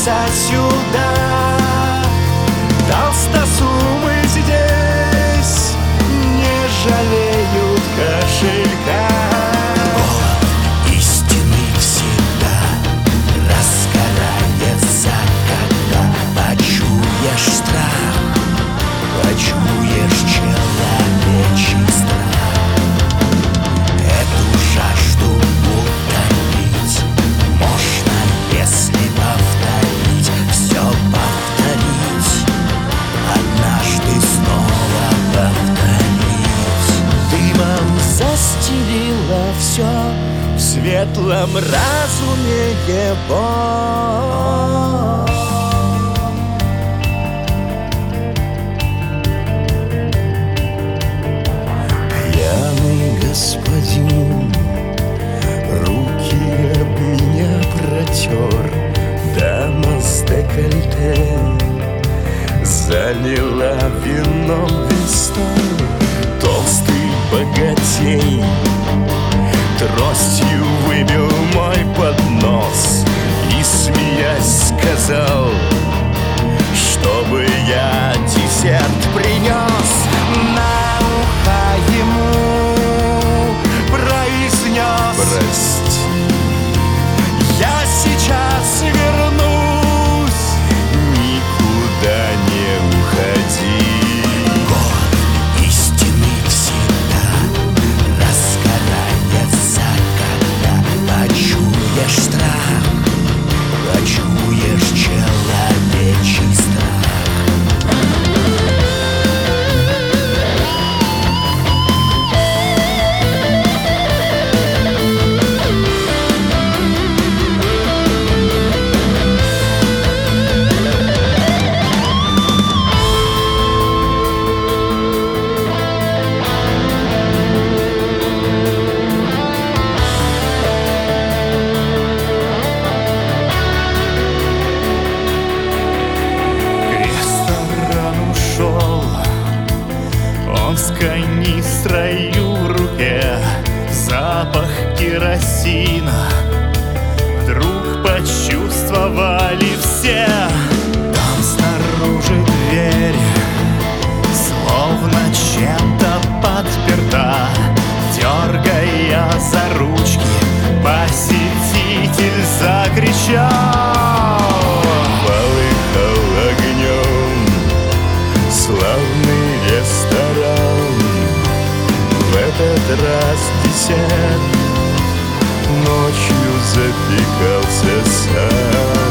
вернуться сюда. Толстосумы здесь не жалеют кошелька. Голод истины всегда раскарается, когда почуешь страх, почуешь человечий страх. Эту жажду утолить можно, если повторить, все повторить, однажды снова повторить. Дымом застелила все в светлом разуме его. Пьяный господин руки об меня протер, дама с декольте залила вином весь стол. Толстый богатей тростью выбил мой поднос и, смеясь, сказал, чтобы я десерт принес. На ухо ему произнес: прости, я сейчас вернусь, никуда не уходи. Голод истины всегда раскарается, когда почуешь страх, почуешь человечий страх. Он с канистрой в руке, запах керосина вдруг почувствовали все. Там снаружи дверь словно чем-то подперта. Дергая за ручки, посетитель закричал. Полыхал огнем славный ресторан. В этот раз десерт ночью запекался сам.